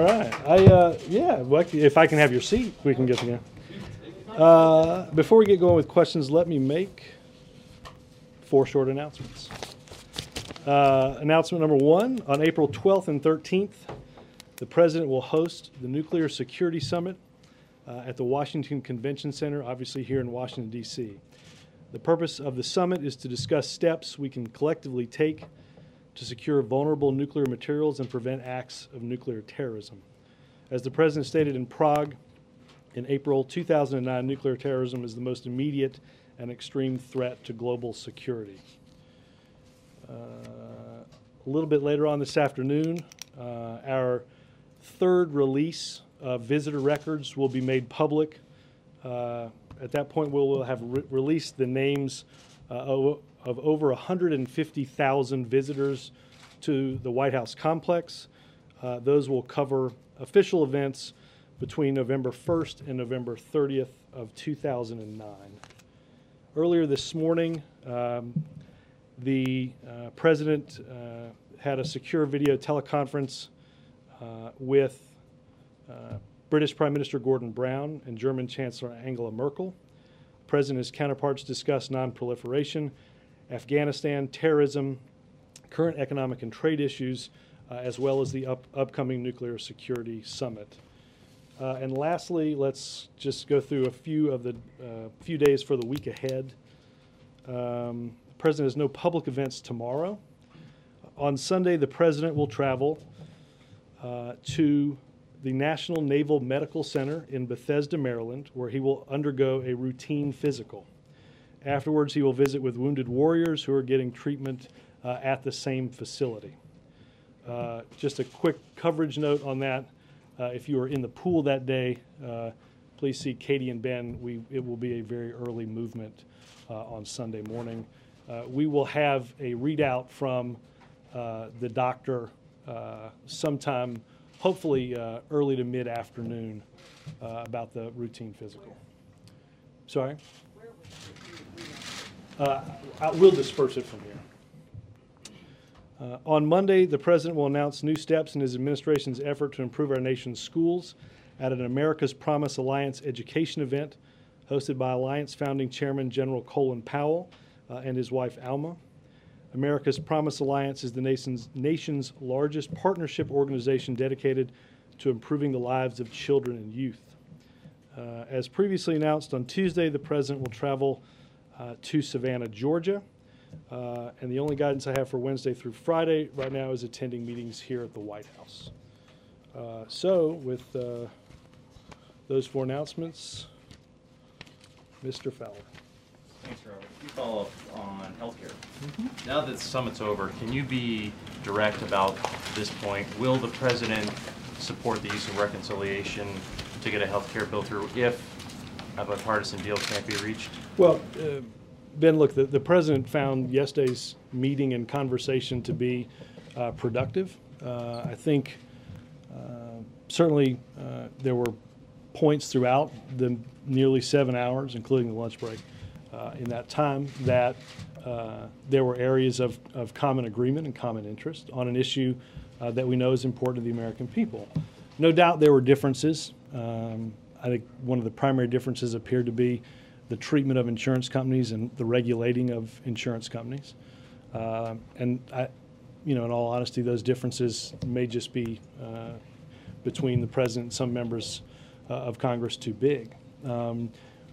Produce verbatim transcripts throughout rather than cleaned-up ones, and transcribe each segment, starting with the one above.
right. I uh, yeah. well, If I can have your seat, we can get together. Uh, before we get going with questions, let me make four short announcements. Uh, announcement number one: on April twelfth and thirteenth, the President will host the Nuclear Security Summit uh, at the Washington Convention Center, obviously here in Washington, D C The purpose of the summit is to discuss steps we can collectively take to secure vulnerable nuclear materials and prevent acts of nuclear terrorism. As the President stated in Prague in April two thousand nine, nuclear terrorism is the most immediate and extreme threat to global security. Uh, a little bit later on this afternoon, uh, our third release of visitor records will be made public. Uh, at that point, we will have re released the names uh, of, of over one hundred fifty thousand visitors to the White House complex. Uh, those will cover official events between November first and November thirtieth of two thousand nine. Earlier this morning, um, the uh, President uh, had a secure video teleconference uh, with uh, British Prime Minister Gordon Brown and German Chancellor Angela Merkel. The President and his counterparts discussed non-proliferation, Afghanistan, terrorism, current economic and trade issues, uh, as well as the up upcoming nuclear security summit. Uh, and lastly, let's just go through a few of the uh, few days for the week ahead. Um, the President has no public events tomorrow. On Sunday, the President will travel uh, to the National Naval Medical Center in Bethesda, Maryland, where he will undergo a routine physical. Afterwards, he will visit with wounded warriors who are getting treatment uh, at the same facility. Uh, just a quick coverage note on that. Uh, if you are in the pool that day, uh, please see Katie and Ben. We, it will be a very early movement uh, on Sunday morning. Uh, we will have a readout from uh, the doctor uh, sometime, hopefully uh, early to mid-afternoon, uh, about the routine physical. Sorry? Uh, I, we'll disperse it from here. Uh, on Monday, the President will announce new steps in his administration's effort to improve our nation's schools at an America's Promise Alliance education event hosted by Alliance founding chairman General Colin Powell uh, and his wife Alma. America's Promise Alliance is the nation's, nation's largest partnership organization dedicated to improving the lives of children and youth. Uh, as previously announced on Tuesday, the President will travel uh, to Savannah, Georgia. Uh, and the only guidance I have for Wednesday through Friday right now is attending meetings here at the White House. Uh, so with uh, those four announcements, Mister Fowler. Thanks, Robert. A few follow-up on healthcare. Mm-hmm. Now that the summit's over, can you be direct about this point? Will the President support the use of reconciliation to get a healthcare bill through if a bipartisan deal can't be reached? Well, uh, Ben, look, the, the President found yesterday's meeting and conversation to be uh, productive. Uh, I think uh, certainly uh, there were points throughout the nearly seven hours, including the lunch break, uh, in that time that uh, there were areas of, of common agreement and common interest on an issue uh, that we know is important to the American people. No doubt there were differences. Um, I think one of the primary differences appeared to be the treatment of insurance companies and the regulating of insurance companies. Uh, and, I, you know, in all honesty, those differences may just be uh, between the President and some members uh, of Congress too big. Um,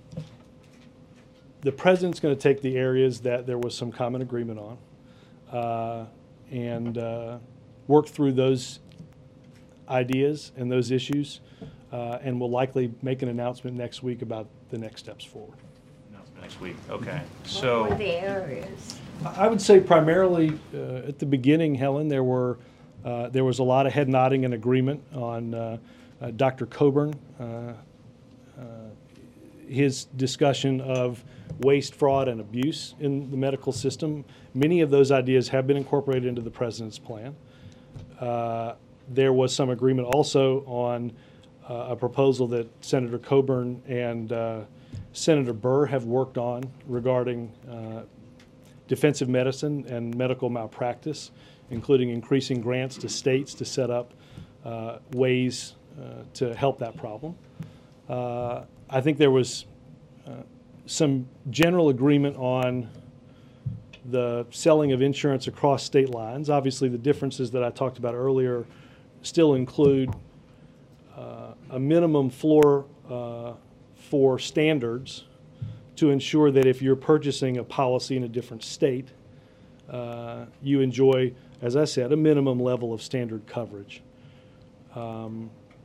the President's going to take the areas that there was some common agreement on uh, and uh, work through those ideas and those issues, uh, and will likely make an announcement next week about the next steps forward. Announcement next week. Okay. So what were the areas? I would say primarily uh, at the beginning, Helen, there were uh, there was a lot of head nodding and agreement on uh, uh, Doctor Coburn, uh, uh, his discussion of waste, fraud, and abuse in the medical system. Many of those ideas have been incorporated into the President's plan. Uh, there was some agreement also on uh, a proposal that Senator Coburn and uh, Senator Burr have worked on regarding uh, defensive medicine and medical malpractice, including increasing grants to states to set up uh, ways uh, to help that problem. Uh, I think there was uh, some general agreement on the selling of insurance across state lines. Obviously, the differences that I talked about earlier still include uh, a minimum floor uh, for standards to ensure that if you're purchasing a policy in a different state, uh, you enjoy, as I said, a minimum level of standard coverage. Um,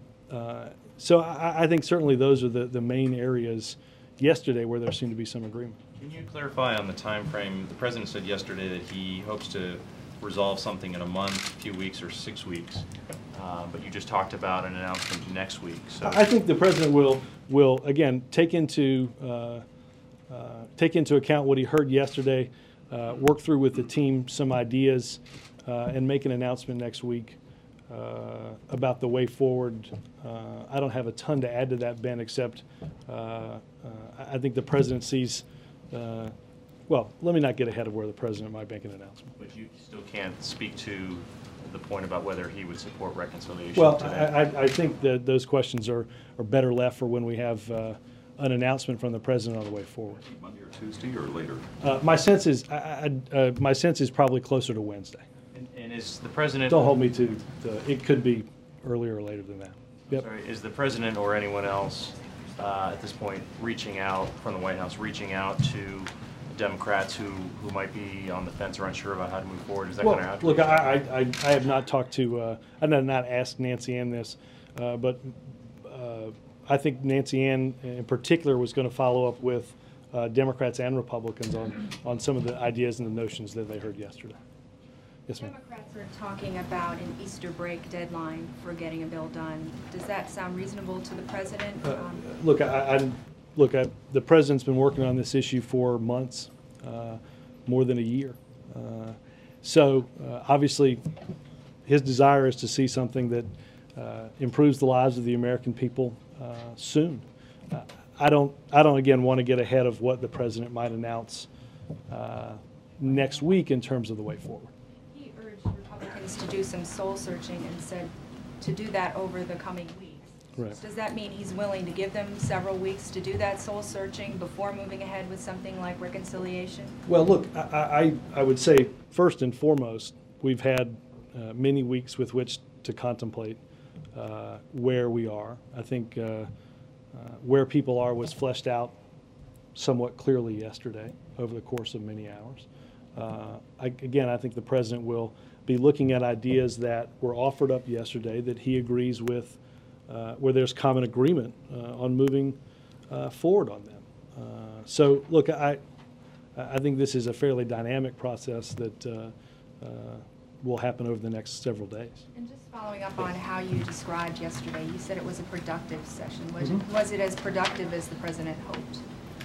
uh, so I, I think certainly those are the, the main areas yesterday where there seemed to be some agreement. Can you clarify on the time frame? The president said yesterday that he hopes to resolve something in a month, a few weeks, or six weeks. Uh, but you just talked about an announcement next week. So I think the president will will again take into uh, uh, take into account what he heard yesterday, uh, work through with the team some ideas, uh, and make an announcement next week uh, about the way forward. Uh, I don't have a ton to add to that, Ben, except uh, uh, I think the president sees. Uh, well, let me not get ahead of where the president might make an announcement. But you still can't speak to the point about whether he would support reconciliation Well, today. I, I, I think that those questions are, are better left for when we have uh, an announcement from the president on the way forward. Monday or Tuesday or later? Uh, my sense is, I, I, uh, my sense is probably closer to Wednesday. And, and is the president? Don't hold me to, the, it could be earlier or later than that. Yep. Sorry, is the president or anyone else uh, at this point reaching out from the White House, reaching out to Democrats who, who might be on the fence or unsure about how to move forward? Is that Well, going to happen? look, I, I, I have not talked to, uh, I have not asked Nancy Ann this, uh, but uh, I think Nancy Ann in particular was going to follow up with uh, Democrats and Republicans on, on some of the ideas and the notions that they heard yesterday. Yes, ma'am. Democrats are talking about an Easter break deadline for getting a bill done. Does that sound reasonable to the president? Uh, Um, Look, I, I, look, I, the president's been working on this issue for months, uh, more than a year. Uh, so uh, obviously, his desire is to see something that uh, improves the lives of the American people uh, soon. Uh, I don't, I don't again want to get ahead of what the president might announce uh, next week in terms of the way forward. He urged Republicans to do some soul searching and said to do that over the coming weeks. Right. Does that mean he's willing to give them several weeks to do that soul searching before moving ahead with something like reconciliation? Well, look, I, I, I would say first and foremost, we've had uh, many weeks with which to contemplate uh, where we are. I think uh, uh, where people are was fleshed out somewhat clearly yesterday over the course of many hours. Uh, I, again, I think the president will be looking at ideas that were offered up yesterday that he agrees with, uh, where there's common agreement uh, on moving uh, forward on them. Uh, so, look, I, I think this is a fairly dynamic process that uh, uh, will happen over the next several days. And just following up on how you described yesterday, you said it was a productive session. Was, Mhm. it, was it as productive as the president hoped?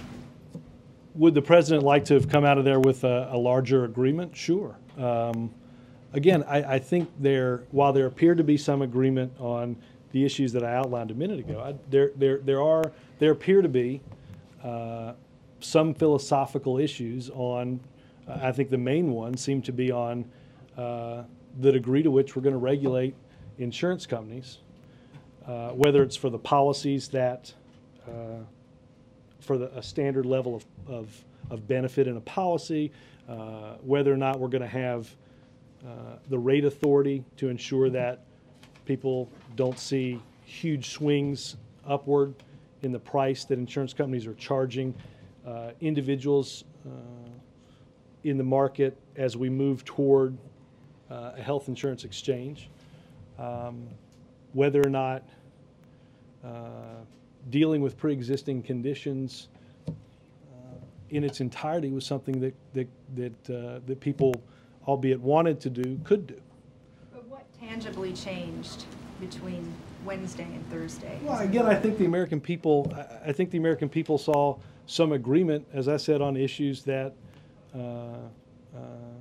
Would the president like to have come out of there with a, a larger agreement? Sure. Um, again, I, I think there, while there appeared to be some agreement on the issues that I outlined a minute ago, I, there, there, there are, there appear to be uh, some philosophical issues on. Uh, I think the main one seemed to be on uh, the degree to which we're going to regulate insurance companies, uh, whether it's for the policies that. Uh, for the, a standard level of, of, of benefit in a policy, uh, whether or not we're going to have uh, the rate authority to ensure that people don't see huge swings upward in the price that insurance companies are charging uh, individuals uh, in the market as we move toward uh, a health insurance exchange, um, whether or not uh, dealing with pre-existing conditions uh, in its entirety was something that that that, uh, that people, albeit wanted to do, could do. But what tangibly changed between Wednesday and Thursday? Well, again, I think the American people, I, I think the American people saw some agreement, as I said, on issues that, uh, uh,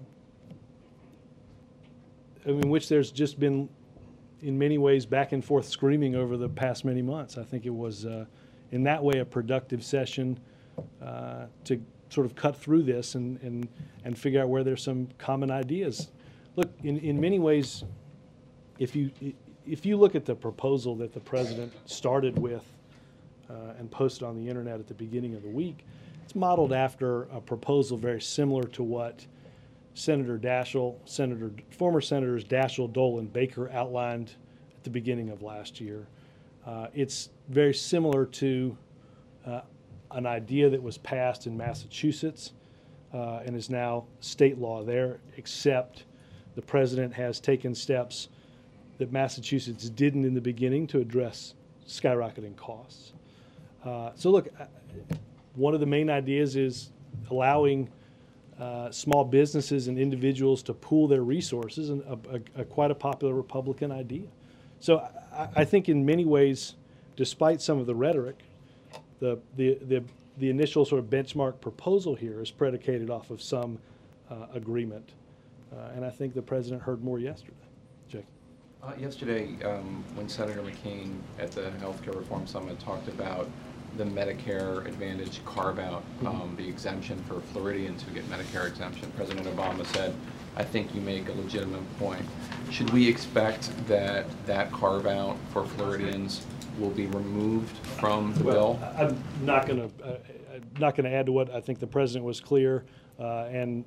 I mean, which there's just been, in many ways, back and forth screaming over the past many months. I think it was, uh, in that way, a productive session uh, to sort of cut through this and, and, and figure out where there's some common ideas. Look, in, in many ways, if you if you look at the proposal that the president started with uh, and posted on the internet at the beginning of the week, it's modeled after a proposal very similar to what Senator Daschle, Senator, former Senators Daschle, Dole, and Baker outlined at the beginning of last year. Uh, it's very similar to uh, an idea that was passed in Massachusetts uh, and is now state law there, except the president has taken steps that Massachusetts didn't in the beginning to address skyrocketing costs. Uh, so look, one of the main ideas is allowing uh, small businesses and individuals to pool their resources, and a, a, a quite a popular Republican idea. So I, I think in many ways, despite some of the rhetoric, the, the, the, the initial sort of benchmark proposal here is predicated off of some uh, agreement. Uh, and I think the president heard more yesterday. Jake. Uh, yesterday, um, when Senator McCain at the Healthcare Reform Summit talked about the Medicare Advantage carve-out, um, the exemption for Floridians who get Medicare exemption, President Obama said, I think you make a legitimate point. Should we expect that that carve-out for Floridians will be removed from the Well, bill? I'm not going to uh, not going to add to what I think the president was clear, uh, and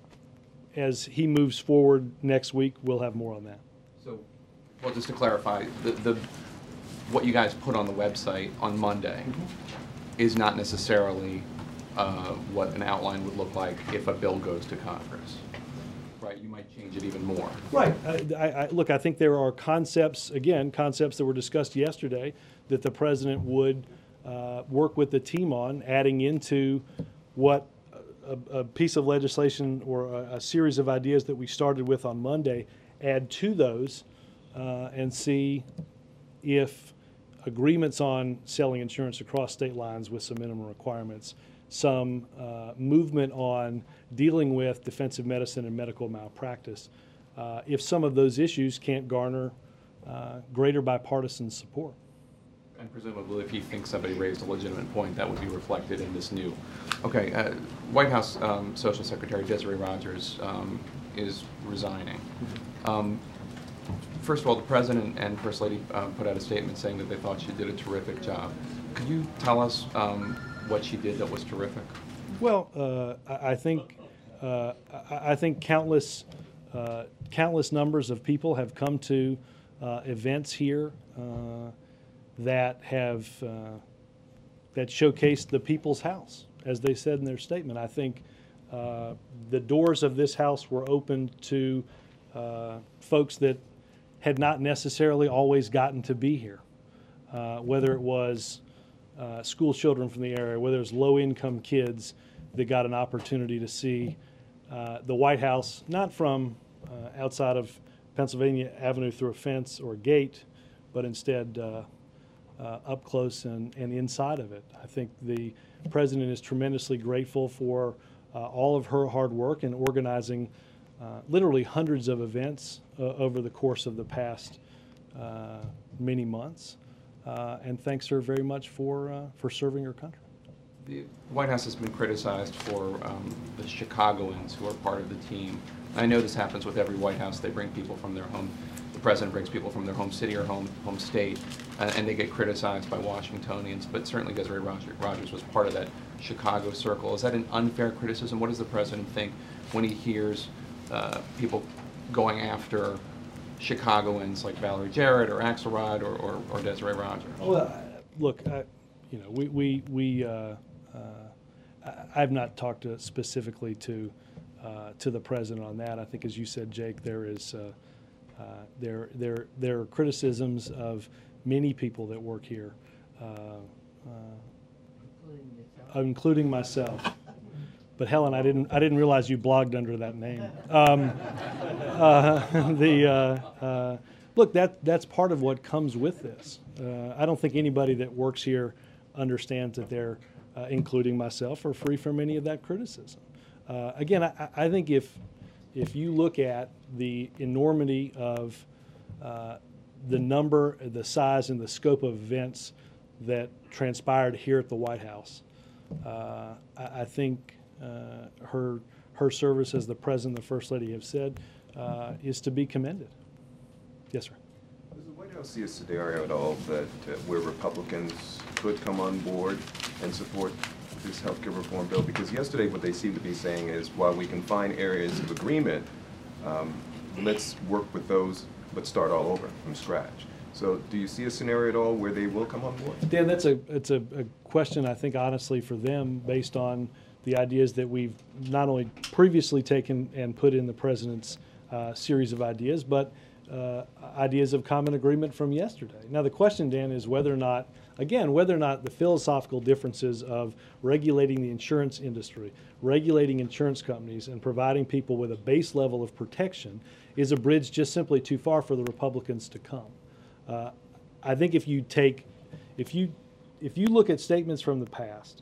as he moves forward next week, we'll have more on that. So, well, just to clarify, the, the what you guys put on the website on Monday mm-hmm. is not necessarily uh, what an outline would look like if a bill goes to Congress, right? You might change it even more. Right. I, I, I, look, I think there are concepts, again, concepts that were discussed yesterday that the president would uh, work with the team on, adding into what a, a piece of legislation or a, a series of ideas that we started with on Monday, add to those uh, and see if agreements on selling insurance across state lines with some minimum requirements, some uh, movement on dealing with defensive medicine and medical malpractice, uh, if some of those issues can't garner uh, greater bipartisan support. And presumably, if he thinks somebody raised a legitimate point, that would be reflected in this new. Okay, uh, White House um, Social Secretary Desiree Rogers um, is resigning. Um, First of all, the President and First Lady um, put out a statement saying that they thought she did a terrific job. Could you tell us um, what she did that was terrific? Well, uh, I, I think uh, I, I think countless uh, countless numbers of people have come to uh, events here uh, that have uh, that showcased the people's house, as they said in their statement. I think uh, the doors of this house were opened to uh, folks that had not necessarily always gotten to be here, uh, whether it was uh, school children from the area, whether it was low-income kids that got an opportunity to see uh, the White House, not from uh, outside of Pennsylvania Avenue through a fence or a gate, but instead uh, uh, up close and, and inside of it. I think the president is tremendously grateful for uh, all of her hard work in organizing Uh, literally hundreds of events uh, over the course of the past uh, many months, uh, and thanks her very much for uh, for serving her country. The White House has been criticized for um, the Chicagoans who are part of the team. I know this happens with every White House. They bring people from their home. The president brings people from their home city or home home state, uh, and they get criticized by Washingtonians. But certainly Desiree Rogers was part of that Chicago circle. Is that an unfair criticism? What does the president think when he hears Uh, people going after Chicagoans like Valerie Jarrett or Axelrod or, or, or Desiree Rogers? Well, look, I, you know, we we we uh, uh, I, I've not talked to specifically to uh, to the president on that. I think, as you said, Jake, there is uh, uh, there there there are criticisms of many people that work here, uh, uh, including myself. But Helen, I didn't I didn't realize you blogged under that name. Um, uh, the uh, uh, look, that that's part of what comes with this. Uh, I don't think anybody that works here understands that they're, uh, including myself, are free from any of that criticism. Uh, again, I, I think if if you look at the enormity of uh, the number, the size, and the scope of events that transpired here at the White House, uh, I, I think. Uh, her her service, as the President and the First Lady have said, uh, is to be commended. Yes, sir. Does the White You don't see a scenario at all that uh, where Republicans could come on board and support this healthcare reform bill? Because yesterday what they seem to be saying is, while we can find areas of agreement, um, let's work with those, but start all over from scratch. So do you see a scenario at all where they will come on board? Dan, that's a, it's a, a question, I think, honestly, for them, based on the ideas that we've not only previously taken and put in the president's uh, series of ideas, but uh, ideas of common agreement from yesterday. Now, the question, Dan, is whether or not, again, whether or not the philosophical differences of regulating the insurance industry, regulating insurance companies, and providing people with a base level of protection is a bridge just simply too far for the Republicans to come. Uh, I think if you take, if you, if you look at statements from the past,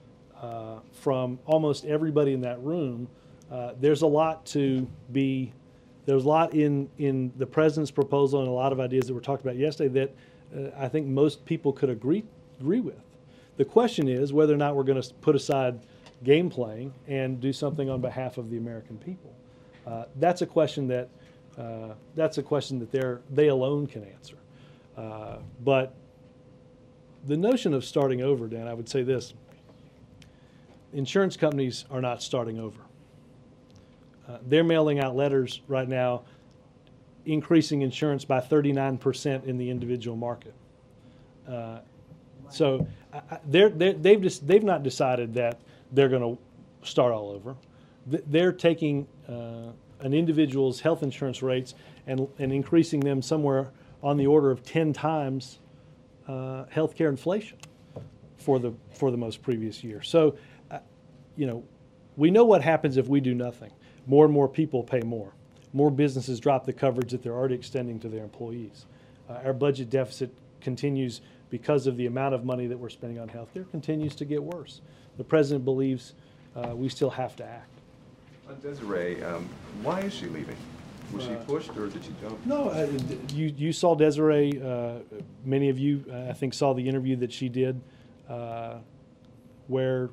uh, from almost everybody in that room, uh, there's a lot to be, there's a lot in, in the president's proposal and a lot of ideas that were talked about yesterday that uh, I think most people could agree, agree with. The question is whether or not we're going to put aside game playing and do something on behalf of the American people. Uh, that's a question that, uh, that's a question that they're, they alone can answer. Uh, but the notion of starting over, Dan, I would say this. Insurance companies are not starting over. Uh, they're mailing out letters right now increasing insurance by thirty-nine percent in the individual market. Uh, so I, they're, they're, they've, just, they've not decided that they're going to start all over. They're taking uh, an individual's health insurance rates and, and increasing them somewhere on the order of ten times uh, healthcare inflation for the for the most previous year. So, uh, you know, we know what happens if we do nothing. More and more people pay more. More businesses drop the coverage that they're already extending to their employees. Uh, our budget deficit continues because of the amount of money that we're spending on healthcare continues to get worse. The president believes uh, we still have to act. Uh, Desiree, um, why is she leaving? Was she pushed or did she jump? No, uh, you, you saw Desiree, uh, many of you, uh, I think, saw the interview that she did uh, where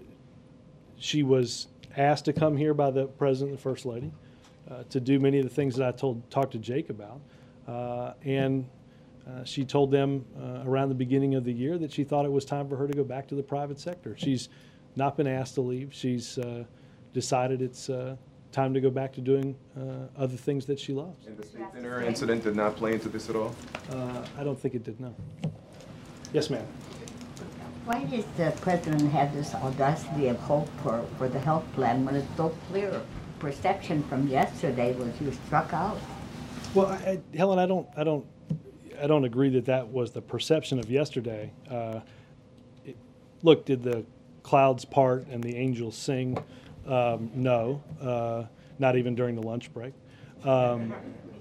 she was asked to come here by the president and the first lady uh, to do many of the things that I told talked to Jake about. Uh, and uh, she told them uh, around the beginning of the year that she thought it was time for her to go back to the private sector. She's not been asked to leave. She's uh, decided it's uh, time to go back to doing uh, other things that she loves. And the state dinner incident did not play into this at all? Uh, I don't think it did, no. Yes, ma'am. Why does the president have this audacity of hope for, for the health plan when it's so clear? Perception from yesterday was you struck out. Well, I, I, Helen, I don't, I don't, I don't agree that that was the perception of yesterday. Uh, it, look, did the clouds part and the angels sing? Um, no, uh, not even during the lunch break. Um,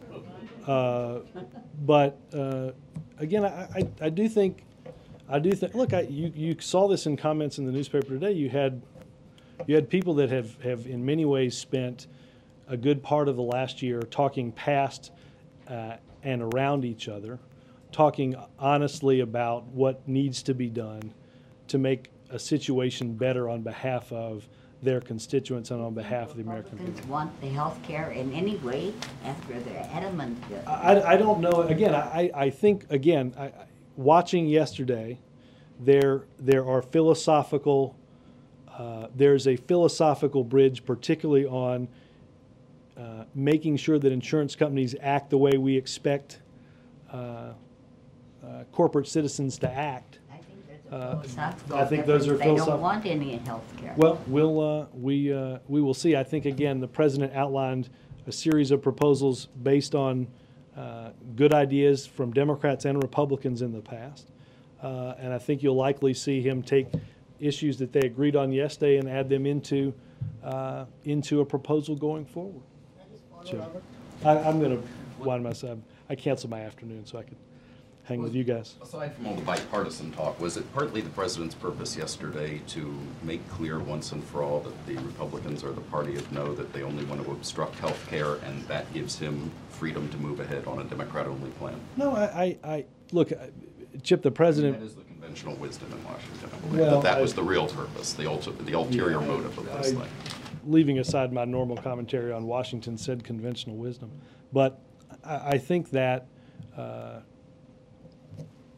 uh, but uh, again, I, I, I do think, I do think. Look, I, you you saw this in comments in the newspaper today. You had, you had people that have have in many ways spent a good part of the last year talking past uh, and around each other, talking honestly about what needs to be done to make a situation better on behalf of their constituents and on behalf of the American people. Republicans want the health care in any way after they're adamant. I, I don't know. Again, I, I think, again, I, watching yesterday, there, there are philosophical, uh, there's a philosophical bridge, particularly on uh, making sure that insurance companies act the way we expect uh, uh, corporate citizens to act. Uh, I think those are They don't philosophical. want any health care. Well, we'll uh, we uh, we will see. I think again, the president outlined a series of proposals based on uh, good ideas from Democrats and Republicans in the past, uh, and I think you'll likely see him take issues that they agreed on yesterday and add them into uh, into a proposal going forward. So, I, I'm going to wind myself. I canceled my afternoon so I could hang with you guys. Aside from all the bipartisan talk, was it partly the president's purpose yesterday to make clear once and for all that the Republicans are the party of no, that they only want to obstruct health care, and that gives him freedom to move ahead on a Democrat-only plan? No, I, I, I look, I- Chip, the president. That is the conventional wisdom in Washington, I believe, Well, that that I- was the real purpose, the ulti- the ulterior Yeah, motive of this I- thing. Leaving aside my normal commentary on Washington said conventional wisdom, but I, I think that uh,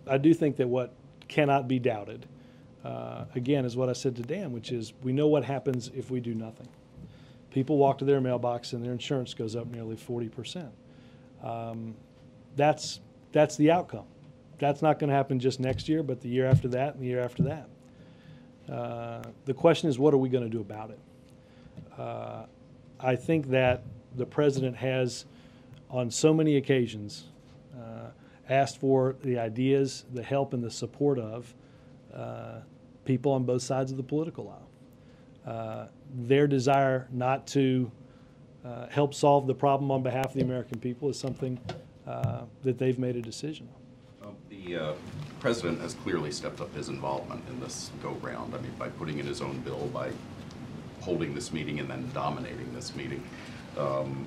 I do think that what cannot be doubted, uh, again, is what I said to Dan, which is we know what happens if we do nothing. People walk to their mailbox and their insurance goes up nearly forty percent. Um, that's, that's the outcome. That's not going to happen just next year, but the year after that and the year after that. Uh, the question is, what are we going to do about it? Uh, I think that the president has, on so many occasions, uh, asked for the ideas, the help, and the support of uh, people on both sides of the political aisle. Uh, their desire not to uh, help solve the problem on behalf of the American people is something uh, that they've made a decision on. Well, the uh, president has clearly stepped up his involvement in this go-round. I mean, by putting in his own bill, by holding this meeting and then dominating this meeting. Um,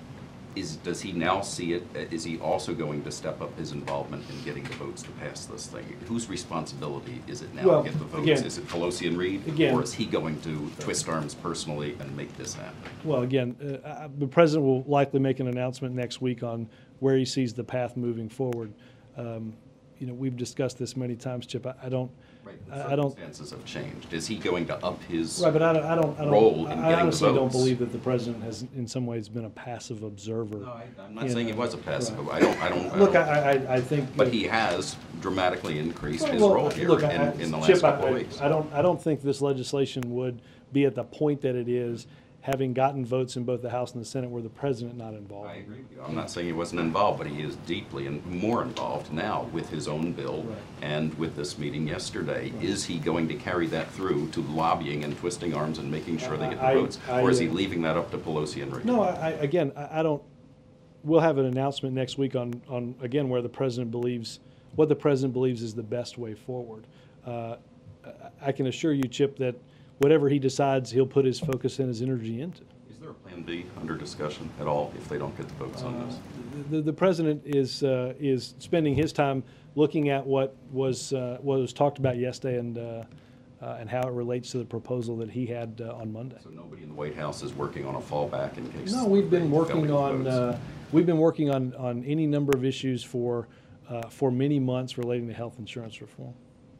is does he now see it? Is he also going to step up his involvement in getting the votes to pass this thing? Whose responsibility is it now Well, to get the votes? again- is it Pelosi and Reid, again- or is he going to twist arms personally and make this happen? Well, again, uh, uh, the president will likely make an announcement next week on where he sees the path moving forward. Um, you know, we've discussed this many times, Chip. I, I don't, Right, I, the I don't, circumstances have changed. Is he going to up his? right, but I don't, I don't, I role don't, in I getting the honestly don't votes? believe that the president has, in some ways, been a passive observer. No, I, I'm not in, saying he uh, was a passive. right. I don't. I don't. I Look, don't- I, I, I think. But he has dramatically increased his Well, role here look, in, I- in the last Chip, I- couple of I- weeks. I don't, I don't think this legislation would be at the point that it is, having gotten votes in both the House and the Senate where the president not involved. I agree with you. I'm not saying he wasn't involved, but he is deeply and more involved now with his own bill Right. and with this meeting yesterday. Is he going to carry that through to lobbying and twisting arms and making sure they get the I- votes? I- Or is he leaving that up to Pelosi and Reid? No, I, I, again, I, I don't, we'll have an announcement next week on, on, again, where the president believes, what the president believes is the best way forward. Uh, I- I can assure you, Chip, that whatever he decides, he'll put his focus and his energy into. Is there a plan B under discussion at all if they don't get the votes on this? The, the president is, uh, is spending his time looking at what was, uh, what was talked about yesterday and, uh, uh, and how it relates to the proposal that he had uh, on Monday. So nobody in the White House is working on a fallback in case. No, we've been they fail to working get on, votes? uh, we've been working on, on any number of issues for, uh, for many months relating to health insurance reform.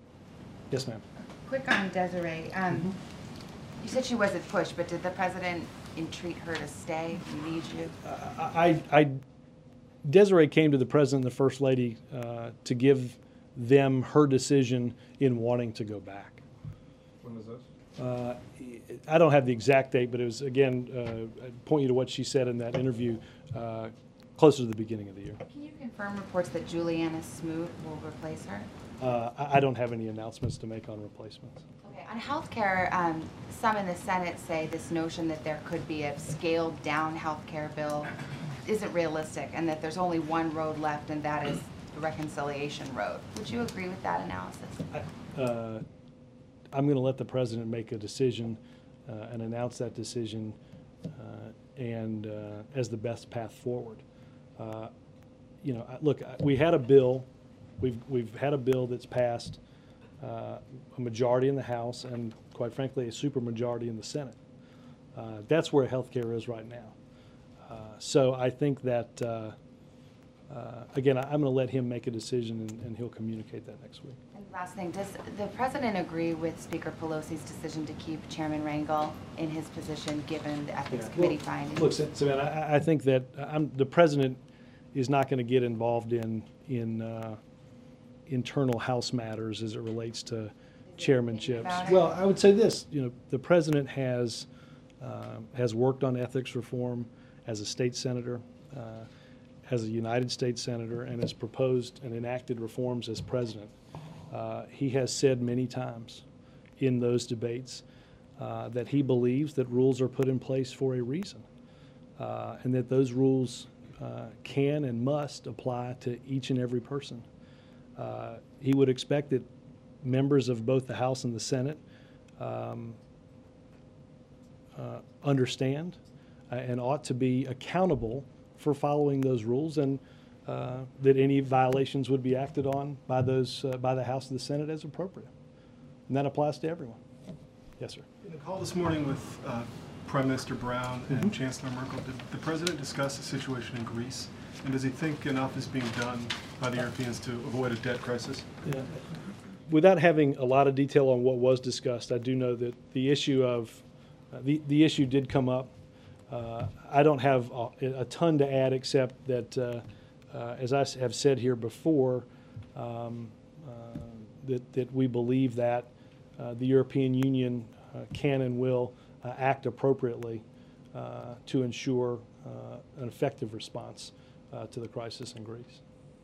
Yes, ma'am. Quick on Desiree. Um, Mm-hmm. You said she wasn't pushed, but did the president entreat her to stay? He needs you. I, I, Desiree came to the president and the first lady uh, to give them her decision in wanting to go back. When was this? Uh, I don't have the exact date, but it was, again, uh, I'd point you to what she said in that interview uh, closer to the beginning of the year. Can you confirm reports that Juliana Smoot will replace her? Uh, I, I don't have any announcements to make on replacements. Okay, on healthcare, um, some in the Senate say this notion that there could be a scaled down healthcare bill isn't realistic and that there's only one road left and that is the reconciliation road. Would you agree with that analysis? Uh, I'm going to let the president make a decision uh, and announce that decision uh, and uh, as the best path forward. Uh, you know, I- look, I- we had a bill, we've, we've had a bill that's passed uh, a majority in the House and, quite frankly, a supermajority in the Senate. Uh, that's where healthcare is right now. Uh, so I think that, uh, uh, again, I- I'm going to let him make a decision and, and he'll communicate that next week. And last thing, does the president agree with Speaker Pelosi's decision to keep Chairman Rangel in his position given the Ethics Yeah. Committee Well, findings? Look, Sa- Savannah, I, I think that I'm, the president is not going to get involved in, in uh, internal House matters as it relates to chairmanships. about it? Well, I would say this, you know, the president has, uh, has worked on ethics reform as a state senator, uh, as a United States senator, and has proposed and enacted reforms as president. Uh, he has said many times in those debates uh, that he believes that rules are put in place for a reason, uh, and that those rules uh, can and must apply to each and every person. Uh, he would expect that members of both the House and the Senate um, uh, understand uh, and ought to be accountable for following those rules, and uh, that any violations would be acted on by those uh, by the House and the Senate as appropriate. And that applies to everyone. Yes, sir. In a call this morning with uh, Prime Minister Brown and Mhm. Chancellor Merkel, did the President discuss the situation in Greece And does he think enough is being done by the Europeans to avoid a debt crisis? Yeah. Without having a lot of detail on what was discussed, I do know that the issue of uh, the the issue did come up. Uh, I don't have a, a ton to add except that, uh, uh, as I have said here before, um, uh, that that we believe that uh, the European Union uh, can and will uh, act appropriately uh, to ensure uh, an effective response uh, to the crisis in Greece.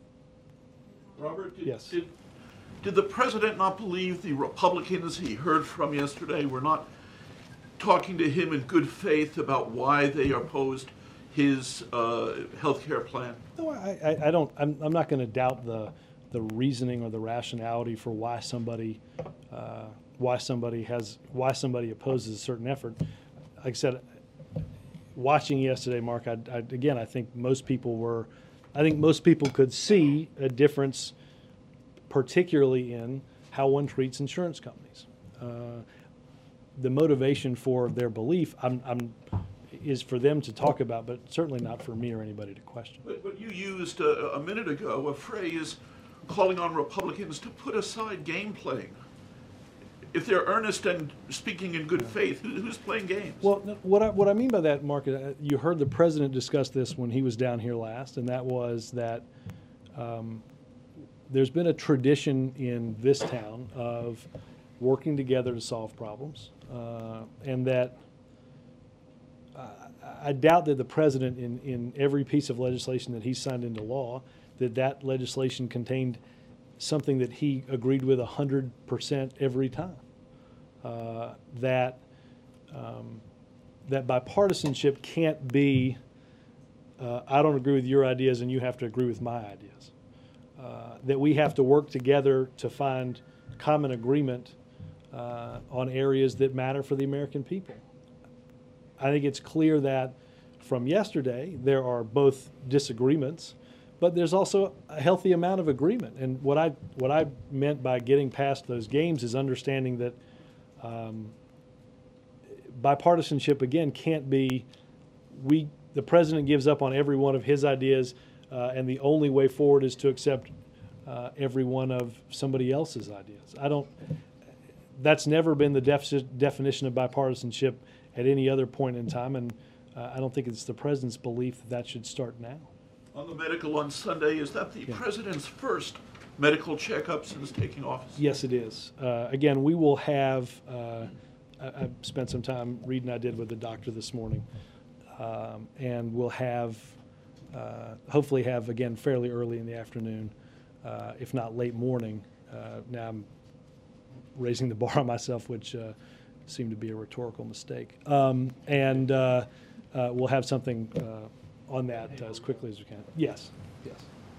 Robert, did, Yes. did, did the president not believe the Republicans he heard from yesterday were not talking to him in good faith about why they opposed his uh, health care plan? No, I, I, I don't. I'm, I'm not going to doubt the the reasoning or the rationality for why somebody uh, why somebody has why somebody opposes a certain effort. Like I said, watching yesterday, Mark, I, I, again, I think most people were. I think most people could see a difference, particularly in how one treats insurance companies. Uh, the motivation for their belief, I'm, I'm, is for them to talk about, but certainly not for me or anybody to question. But, but you used a, a minute ago a phrase calling on Republicans to put aside game playing. If they're earnest and speaking in good faith, who, who's playing games? Well, no, what I, what I mean by that, Mark, uh, you heard the president discuss this when he was down here last, and that was that um, there's been a tradition in this town of working together to solve problems, uh, and that uh, I doubt that the president, in, in every piece of legislation that he signed into law, that that legislation contained something that he agreed with one hundred percent every time. Uh, that um, that bipartisanship can't be, uh, I don't agree with your ideas and you have to agree with my ideas. Uh, that we have to work together to find common agreement uh, on areas that matter for the American people. I think it's clear that from yesterday there are both disagreements, but there's also a healthy amount of agreement. And what I what I meant by getting past those games is understanding that um, bipartisanship again can't be we the president gives up on every one of his ideas, uh, and the only way forward is to accept uh, every one of somebody else's ideas. I don't. That's never been the deficit, definition of bipartisanship at any other point in time, and uh, I don't think it's the president's belief that that should start now. On the medical on Sunday, is that the Yeah. president's first medical checkup since taking office? Yes, it is. Uh, again, we will have, uh, I, I spent some time reading I did with the doctor this morning, um, and we'll have, uh, hopefully have, again, fairly early in the afternoon, uh, if not late morning. Uh, now I'm raising the bar on myself, which uh, seemed to be a rhetorical mistake. Um, and uh, uh, we'll have something uh, on that uh, as quickly as we can. Yes, yes.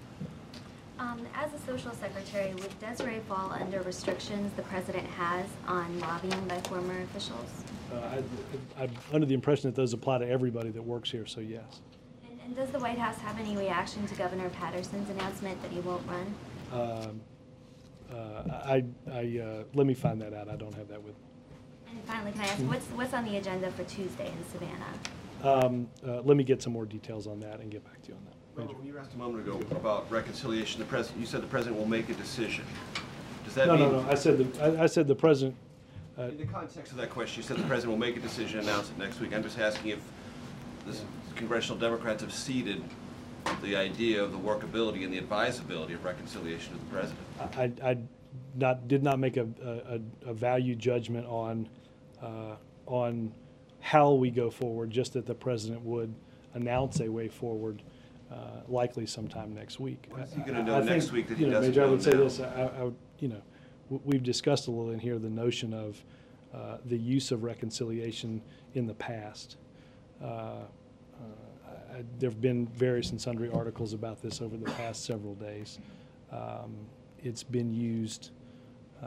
Um, as a social secretary, would Desiree fall under restrictions the president has on lobbying by former officials? Uh, I, I'm under the impression that those apply to everybody that works here, so yes. And, and does the White House have any reaction to Governor Patterson's announcement that he won't run? Um, uh, I, I, uh, let me find that out. I don't have that with me. And finally, can I ask, what's, what's on the agenda for Tuesday in Savannah? Um, uh, let me get some more details on that and get back to you on that. Well, when you were asked a moment ago about reconciliation, the president, you said the president will make a decision. Does that No, mean? no, no. I said the, I, I said the president. Uh, In the context of that question, you said the president will make a decision, announce it next week. I'm just asking if the congressional Democrats have ceded the idea of the workability and the advisability of reconciliation to the president. I, I not did not make a, a, a value judgment on uh, on how we go forward. Just that the president would announce a way forward, uh, likely sometime next week. What is he going to know I next think, week that you he know, doesn't Major, I know would say now? this. I, I would, you know, w- we've discussed a little in here the notion of uh, the use of reconciliation in the past. Uh, uh, I, there have been various and sundry articles about this over the past several days. Um, it's been used uh,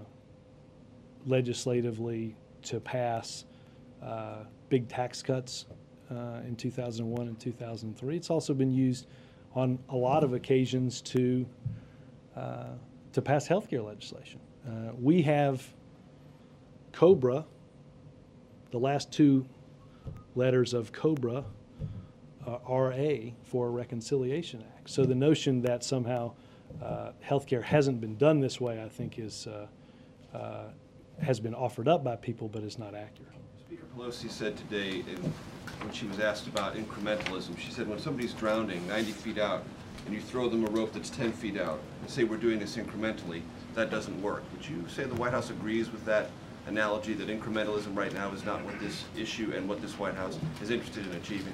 legislatively to pass uh, big tax cuts uh, in two thousand one and two thousand three. It's also been used on a lot of occasions to uh, to pass healthcare legislation. Uh, we have COBRA, the last two letters of COBRA uh, R A for a Reconciliation Act. So the notion that somehow uh, healthcare hasn't been done this way, I think, is uh, uh, has been offered up by people, but is not accurate. Speaker Pelosi said today, in, when she was asked about incrementalism, she said when somebody's drowning ninety feet out and you throw them a rope that's ten feet out and say we're doing this incrementally, that doesn't work. Would you say the White House agrees with that analogy, that incrementalism right now is not what this issue and what this White House is interested in achieving?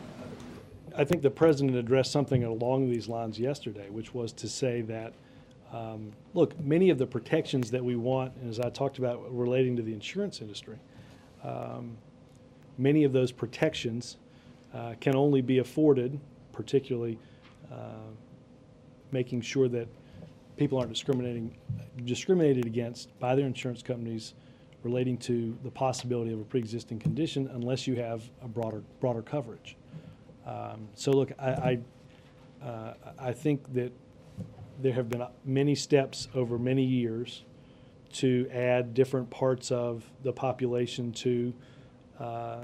I think the president addressed something along these lines yesterday, which was to say that, um, look, many of the protections that we want, and as I talked about relating to the insurance industry, um, many of those protections uh, can only be afforded, particularly uh, making sure that people aren't discriminating, discriminated against by their insurance companies relating to the possibility of a pre-existing condition unless you have a broader, broader coverage. Um, so look, I, I, uh, I think that there have been many steps over many years to add different parts of the population to uh,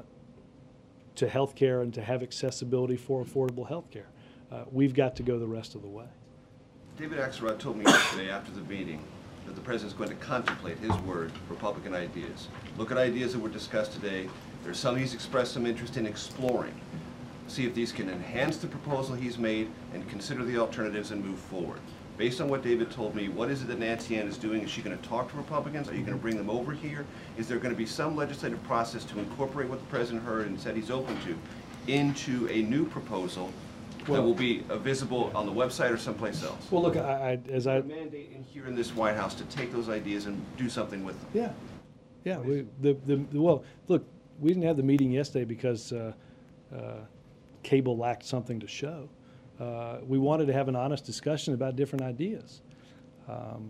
to health care and to have accessibility for affordable health care. Uh, we've got to go the rest of the way. David Axelrod told me yesterday after the meeting that the president's going to contemplate, his word, Republican ideas. Look at ideas that were discussed today. There's some he's expressed some interest in exploring. See if these can enhance the proposal he's made and consider the alternatives and move forward. Based on what David told me, what is it that Nancy Ann is doing? Is she going to talk to Republicans? Are you going to bring them over here? Is there going to be some legislative process to incorporate what the president heard and said he's open to into a new proposal Well, that will be uh, visible on the website or someplace else? Well, look, I, I as I A mandate in here in this White House to take those ideas and do something with them. yeah, yeah. We, the, the the well, look, we didn't have the meeting yesterday because uh, uh, cable lacked something to show. Uh, we wanted to have an honest discussion about different ideas. Um,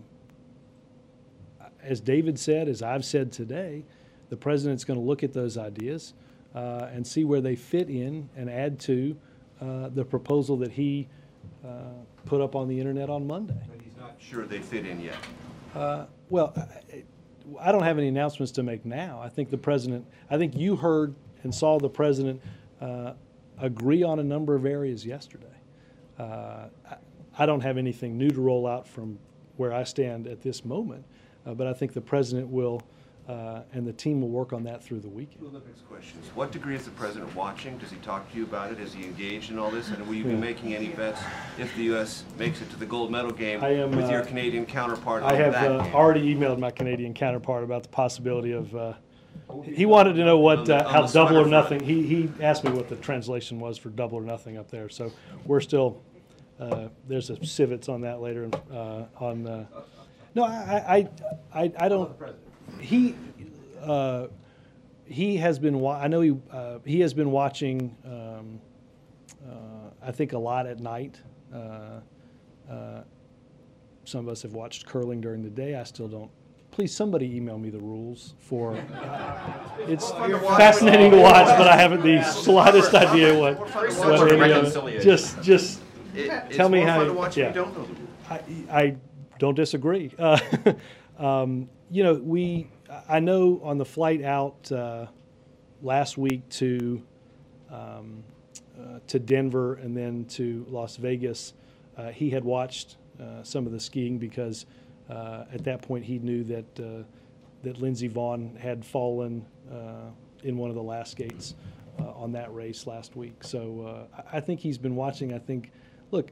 as David said, as I've said today, the president's going to look at those ideas uh, and see where they fit in and add to uh, the proposal that he uh, put up on the internet on Monday. But he's not sure they fit in yet. Uh, well, I, I don't have any announcements to make now. I think the president, I think you heard and saw the president uh, agree on a number of areas yesterday. Uh, I, I don't have anything new to roll out from where I stand at this moment, uh, but I think the president will uh, and the team will work on that through the weekend. Two Olympics questions. What degree is the president watching? Does he talk to you about it? Is he engaged in all this? And will you be Yeah. making any bets if the U S makes it to the gold medal game I am, with your uh, Canadian counterpart I on have that uh, game? already emailed my Canadian counterpart about the possibility of. Uh, he wanted to know what On the- uh, on how the double or sweater nothing. front. He he asked me what the translation was for double or nothing up there. So we're still. Uh, there's a civets on that later. Uh, on uh, no, I I I, I don't. He uh, he has been. Wa- I know he uh, he has been watching. Um, uh, I think a lot at night. Uh, uh, some of us have watched curling during the day. I still don't. Please, somebody email me the rules for. It's fascinating to watch, but I haven't the slightest idea what. what any of it- Just just. It- Tell it's me more how- fun to watch yeah. if you don't know the rules. I, I don't disagree. Uh, um, you know, we, I know on the flight out uh, last week to um, uh, to Denver and then to Las Vegas, uh, he had watched uh, some of the skiing because uh, at that point he knew that uh, that Lindsey Vonn had fallen uh, in one of the last skates uh, on that race last week. So uh, I I think he's been watching. I think. Look,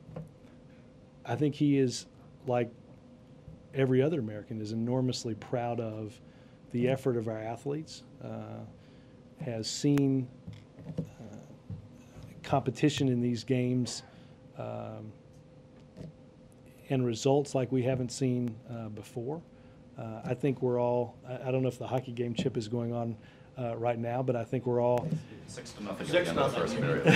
I think he is, like every other American, is enormously proud of the effort of our athletes, uh, has seen uh, competition in these games um, and results like we haven't seen uh, before. Uh, I think we're all, I, I don't know if the hockey game chip is going on Uh, right now, but I think we're all Six to nothing Six at the end of the nothing. first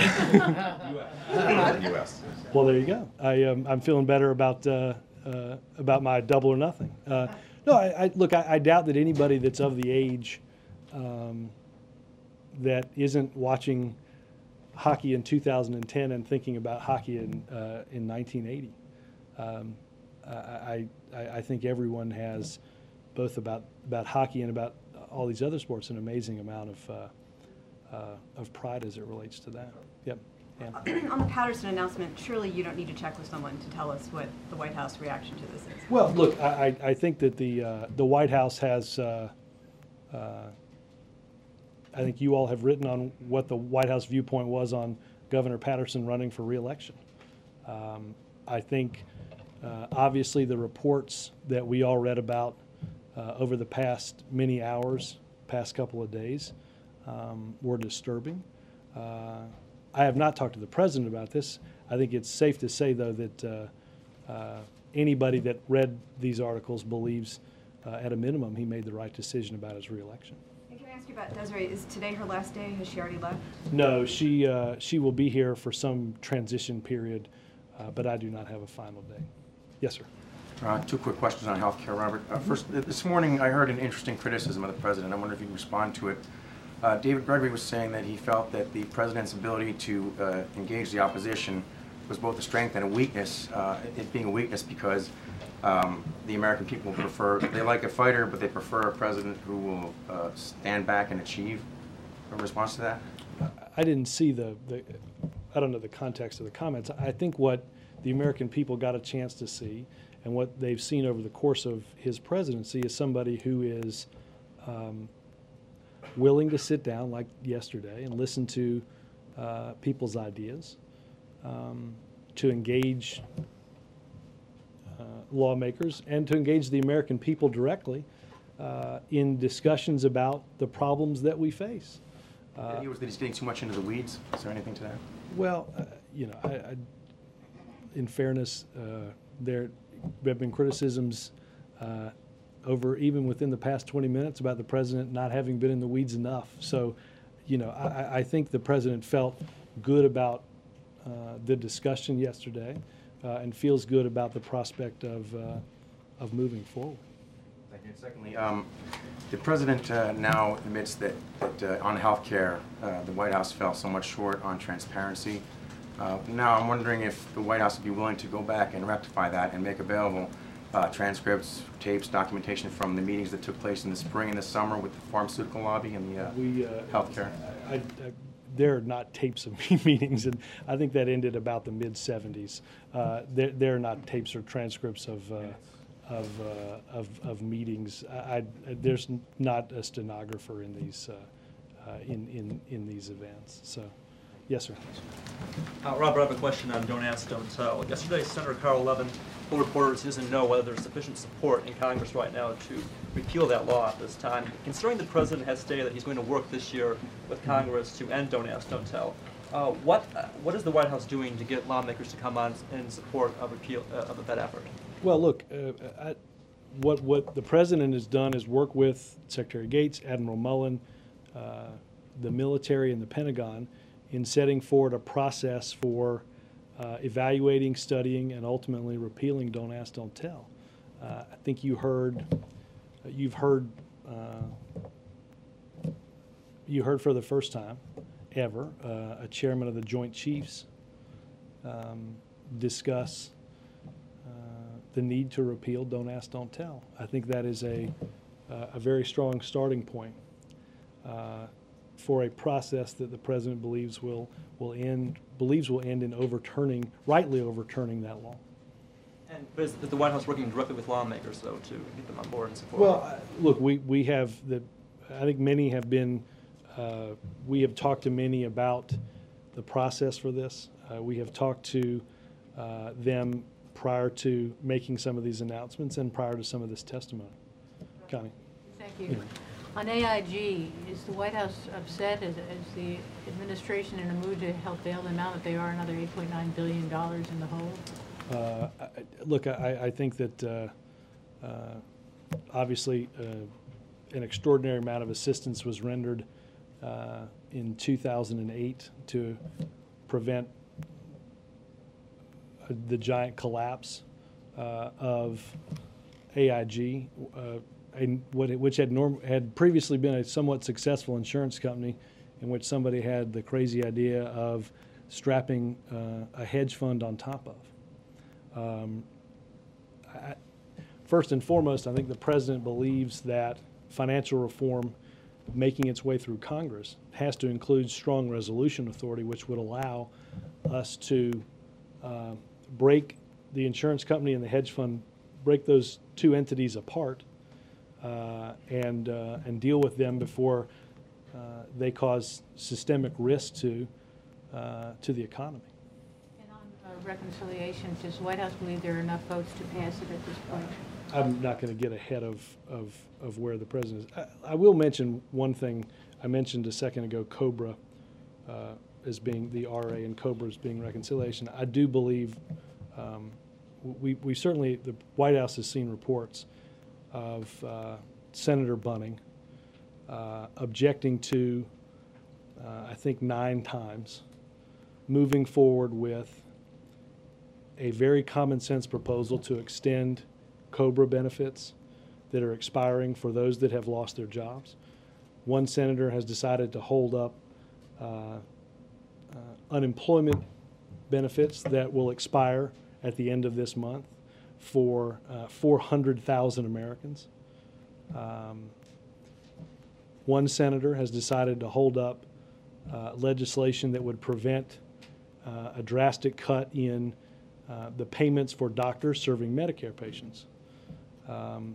period. U S well. There you go. I um, I'm feeling better about uh, uh, about my double or nothing. Uh, no, I, I look. I, I doubt that anybody that's of the age um, that isn't watching hockey in two thousand ten and thinking about hockey in uh, in nineteen eighty. Um, I, I I think everyone has both about about hockey and about all these other sports an amazing amount of uh, uh, of pride as it relates to that. Yep. And, On the Patterson announcement, surely you don't need to check with someone to tell us what the White House reaction to this is. well, look, I, I I think that the, uh, the White House has, uh, uh, I think you all have written on what the White House viewpoint was on Governor Patterson running for reelection. Um, I think, uh, obviously, the reports that we all read about uh, over the past many hours, past couple of days, um, were disturbing. Uh, I have not talked to the president about this. I think it's safe to say, though, that uh, uh, anybody that read these articles believes, uh, at a minimum, he made the right decision about his reelection. And can I ask you about Desiree? Is today her last day? Has she already left? No, she uh, she will be here for some transition period, uh, but I do not have a final day. Yes, sir. Uh, two quick questions on healthcare, Robert. Uh, first, th- this morning I heard an interesting criticism of the president. I wonder if you can respond to it. Uh, David Gregory was saying that he felt that the president's ability to uh, engage the opposition was both a strength and a weakness, uh, it being a weakness because um, the American people prefer, they like a fighter, but they prefer a president who will uh, stand back and achieve. A response to that? I didn't see the, the, I don't know the context of the comments. I think what the American people got a chance to see and what they've seen over the course of his presidency is somebody who is um, willing to sit down like yesterday and listen to uh, people's ideas, um, to engage uh, lawmakers, and to engage the American people directly uh, in discussions about the problems that we face. Uh, he was that he's getting too much into the weeds. Is there anything to that? Well, uh, you know, I, I, in fairness, uh, there have been criticisms uh, over even within the past twenty minutes about the president not having been in the weeds enough. So, you know, I, I think the president felt good about uh, the discussion yesterday uh, and feels good about the prospect of, uh, of moving forward. Thank you. And secondly, um, the president uh, now admits that, that uh, on health care, uh, the White House fell somewhat short on transparency. Uh, now I'm wondering if the White House would be willing to go back and rectify that and make available uh, transcripts, tapes, documentation from the meetings that took place in the spring and the summer with the pharmaceutical lobby and the uh, we, uh, health care. I, I, there are not tapes of meetings, and I think that ended about the mid seventies. Uh, there, there are not tapes or transcripts of uh, of, uh, of of meetings. I, I, there's not a stenographer in these uh, uh, in in in these events. So, yes, sir. Uh, Robert, I have a question on Don't Ask, Don't Tell. Yesterday, Senator Carl Levin told reporters he doesn't know whether there's sufficient support in Congress right now to repeal that law at this time. Considering the president has stated that he's going to work this year with Congress to end Don't Ask, Don't Tell, uh, what uh, what is the White House doing to get lawmakers to come on in support of repeal uh, of that effort? Well, look, uh, I, what what the president has done is work with Secretary Gates, Admiral Mullen, uh, the military, and the Pentagon in setting forward a process for uh, evaluating, studying, and ultimately repealing Don't Ask, Don't Tell. Uh, I think you heard, you've heard, uh, you heard for the first time ever uh, a chairman of the Joint Chiefs um, discuss uh, the need to repeal Don't Ask, Don't Tell. I think that is a uh, a very strong starting point Uh, for a process that the president believes will will end believes will end in overturning, rightly overturning that law. And but is the White House working directly with lawmakers though to get them on board and support? Well, uh, look, we we have the, I think many have been, uh, we have talked to many about the process for this. Uh, we have talked to uh, them prior to making some of these announcements and prior to some of this testimony. Connie. Thank you. Yeah. On A I G, is the White House upset? Is, is the administration in a mood to help bail them out if they are another eight point nine billion dollars in the hole? Uh, I, look, I, I think that uh, uh, obviously uh, an extraordinary amount of assistance was rendered uh, in two thousand eight to prevent the giant collapse uh, of A I G. Uh, And what it, which had norm, had previously been a somewhat successful insurance company, in which somebody had the crazy idea of strapping uh, a hedge fund on top of. Um, I, first and foremost, I think the president believes that financial reform making its way through Congress has to include strong resolution authority, which would allow us to uh, break the insurance company and the hedge fund, break those two entities apart uh, and, uh, and deal with them before uh, they cause systemic risk to, uh, to the economy. And on uh, reconciliation, does the White House believe there are enough votes to pass it at this point? I'm not going to get ahead of, of, of where the president is. I, I will mention one thing. I mentioned a second ago COBRA uh, as being the R A and COBRA as being reconciliation. I do believe um, we, we certainly, the White House has seen reports of uh, Senator Bunning uh, objecting to, uh, I think, nine times, moving forward with a very common sense proposal to extend COBRA benefits that are expiring for those that have lost their jobs. One senator has decided to hold up uh, uh, unemployment benefits that will expire at the end of this month for uh, four hundred thousand Americans. Um, one senator has decided to hold up uh, legislation that would prevent uh, a drastic cut in uh, the payments for doctors serving Medicare patients. Um,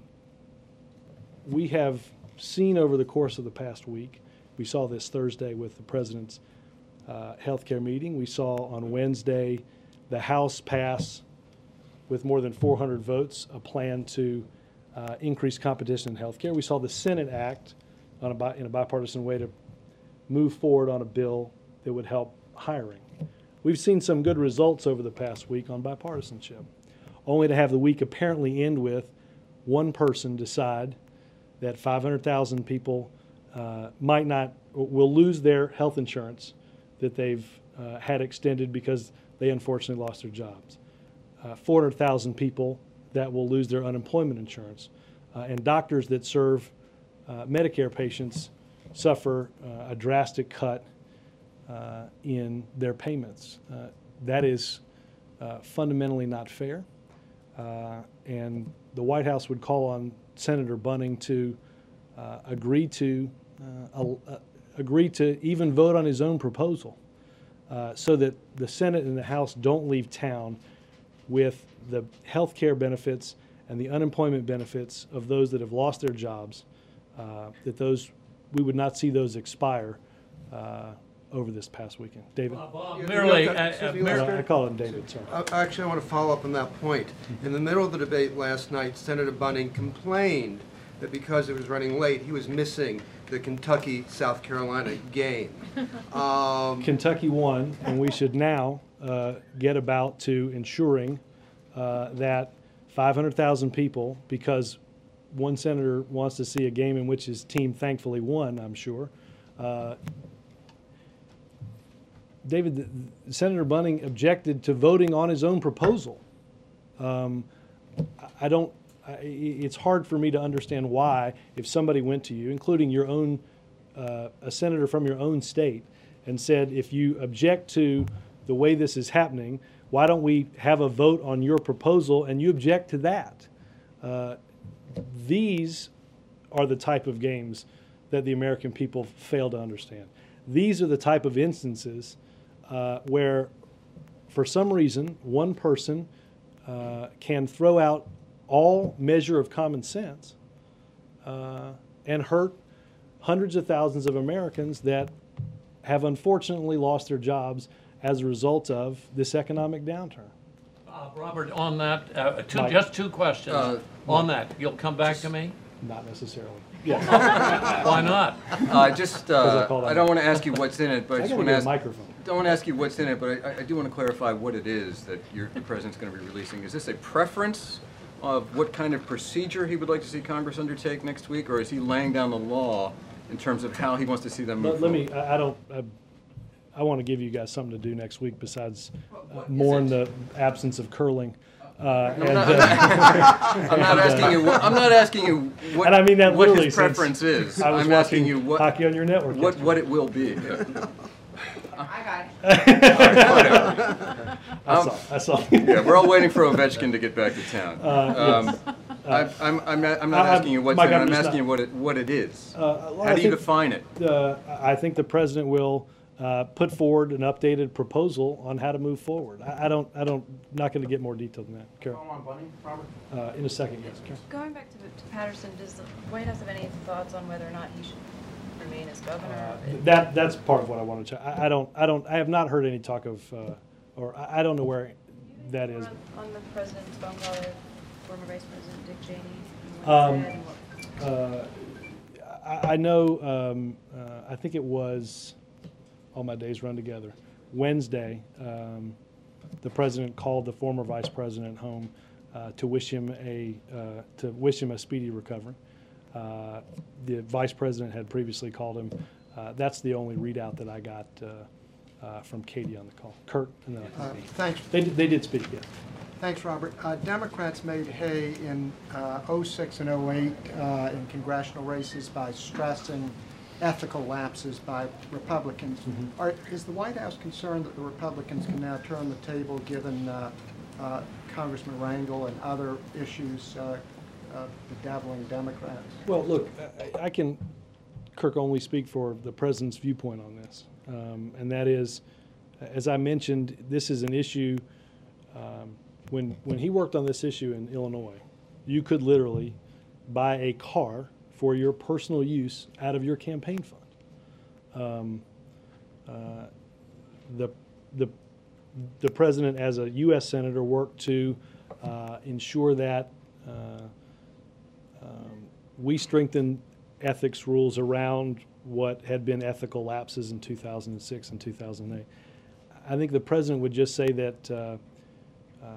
we have seen over the course of the past week, we saw this Thursday with the president's uh, healthcare meeting. We saw on Wednesday the House pass, with more than four hundred votes, a plan to uh, increase competition in healthcare. We saw the Senate act on a bi in a bipartisan way to move forward on a bill that would help hiring. We've seen some good results over the past week on bipartisanship, only to have the week apparently end with one person decide that five hundred thousand people uh, might not, will lose their health insurance that they've uh, had extended because they unfortunately lost their jobs. Uh, four hundred thousand people that will lose their unemployment insurance. Uh, and doctors that serve uh, Medicare patients suffer uh, a drastic cut uh, in their payments. Uh, that is uh, fundamentally not fair. Uh, and the White House would call on Senator Bunning to uh, agree to uh, uh, agree to even vote on his own proposal, uh, so that the Senate and the House don't leave town with the health care benefits and the unemployment benefits of those that have lost their jobs. Uh, that those we would not see those expire uh, over this past weekend. David? Uh, Bob, merely, uh, uh, I call him David, sorry. Uh, actually, I want to follow up on that point. In the middle of the debate last night, Senator Bunning complained that because it was running late, he was missing the Kentucky-South Carolina game. Um, Kentucky won, and we should now uh, get about to ensuring uh, that five hundred thousand people, because one senator wants to see a game in which his team thankfully won, I'm sure. Uh, David, the, the, Senator Bunning objected to voting on his own proposal. Um, I don't, I, it's hard for me to understand why, if somebody went to you, including your own, uh, a senator from your own state, and said, if you object to the way this is happening, why don't we have a vote on your proposal, and you object to that. Uh, these are the type of games that the American people fail to understand. These are the type of instances uh, where, for some reason, one person uh, can throw out all measure of common sense uh, and hurt hundreds of thousands of Americans that have unfortunately lost their jobs as a result of this economic downturn. Uh, Robert, on that, uh, two, Mike. just two questions. Uh, on that, you'll come back to me? Not necessarily. Yeah. Why not? Uh, just, uh, I I don't want to ask you what's in it, but I I just gotta want get to a ask. microphone. Don't want to ask you what's in it, but I, I do want to clarify what it is that your, the president's going to be releasing. Is this a preference of what kind of procedure he would like to see Congress undertake next week, or is he laying down the law in terms of how he wants to see them move Let, let forward? me, I, I don't, I, I want to give you guys something to do next week besides uh, mourn the absence of curling. Uh, No, and, I'm not- uh, I'm not and, asking you what- I'm not asking you what- and I mean that what his literally, since preference is. I was I'm asking watching you what- hockey on your network. What, what it will be. I got it. I saw, I saw. Yeah, we're all waiting for Ovechkin to get back to town. Uh, Um, yes. Uh, I'm, I'm, not- I'm not I- asking you what's Mike, in it, I'm I'm just asking you not- what it, what it is. Uh, well, How I do you think, define it? Uh, I think the president will uh, put forward an updated proposal on how to move forward. I, I don't, I don't, not going to get more detailed than that. Carol? Follow on Bunny, Robert? Uh, in a second, yes. Carol? Going back to, to Patterson, does the White House have any thoughts on whether or not he should remain as governor? That, that's part of what I want to check. I, I don't, I don't, I have not heard any talk of, uh, or I, I don't know where that is. On, on the president's phone call with former Vice President Dick Cheney? and what he Um, said and what- uh, I, I know, um, uh, I think it was, all my days run together, Wednesday, um, the president called the former vice president home uh, to wish him a, uh, to wish him a speedy recovery. Uh, the vice president had previously called him. Uh, that's the only readout that I got uh, uh, from Katie on the call. Kurt? No. Uh, thanks. They, did- they did speak, yes. Thanks, Robert. Uh, Democrats made hay in uh, oh six and oh eight uh, in congressional races by stressing ethical lapses by Republicans. Mhm. Are, is the White House concerned that the Republicans can now turn the table given uh, uh, Congressman Rangel and other issues uh, uh, bedeviling Democrats? Well, look, I, I can, Kirk, only speak for the president's viewpoint on this. Um, and that is, as I mentioned, this is an issue, um, when, when he worked on this issue in Illinois, you could literally buy a car for your personal use out of your campaign fund. Um, uh, the, the, the president, as a U S senator, worked to uh, ensure that uh, um, we strengthen ethics rules around what had been ethical lapses in two thousand six and two thousand eight. I think the president would just say that uh, uh,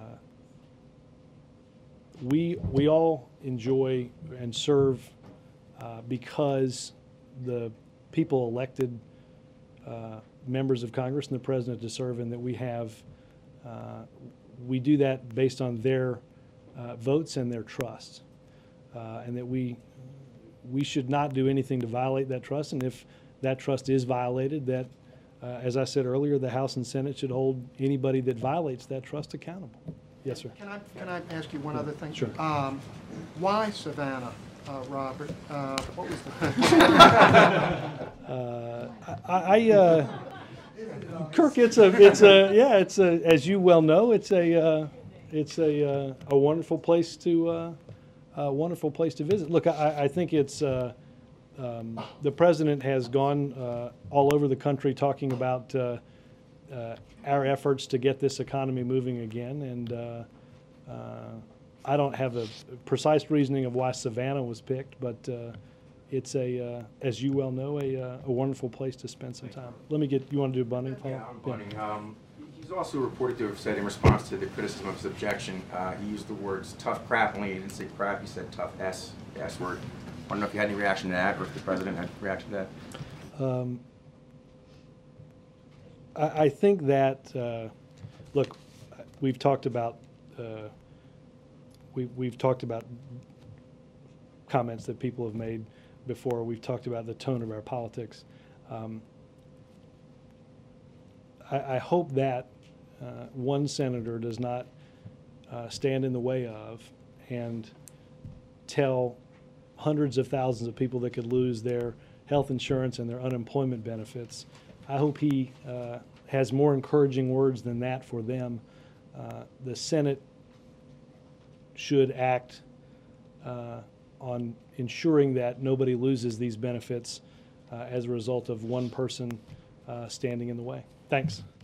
we, we all enjoy and serve uh, because the people elected uh, members of Congress and the president to serve, and that we have, uh, we do that based on their uh, votes and their trust. Uh, and that we, we should not do anything to violate that trust, and if that trust is violated, that, uh, as I said earlier, the House and Senate should hold anybody that violates that trust accountable. Yes, sir. Can I, can I ask you one other thing? Sure. Um, why Savannah, uh, Robert? Uh, what was the... uh, I, I uh, Kirk, it's a, it's a, yeah, it's a, as you well know, it's a, uh, it's a, uh, a wonderful place to, uh, a wonderful place to visit. Look, I, I think it's, uh, um, the president has gone uh, all over the country talking about uh, uh, our efforts to get this economy moving again, and uh, uh, I don't have a precise reasoning of why Savannah was picked, but uh, it's a, uh, as you well know, a, uh, a wonderful place to spend some time. Let me get, you want to do Bunny? Paul? Yeah, I'm Bunny. Um, he's also reported to have said, in response to the criticism of his objection, uh, he used the words tough crap, only he didn't say crap, he said tough S, S word. I don't know if you had any reaction to that, or if the president had reaction to that. Um, I, I think that, uh, look, we've talked about, uh, we, we've talked about comments that people have made before. We've talked about the tone of our politics. Um, I, I hope that uh, one senator does not uh, stand in the way of and tell hundreds of thousands of people that could lose their health insurance and their unemployment benefits. I hope he uh, has more encouraging words than that for them. Uh, the Senate should act uh, on ensuring that nobody loses these benefits uh, as a result of one person uh, standing in the way. Thanks.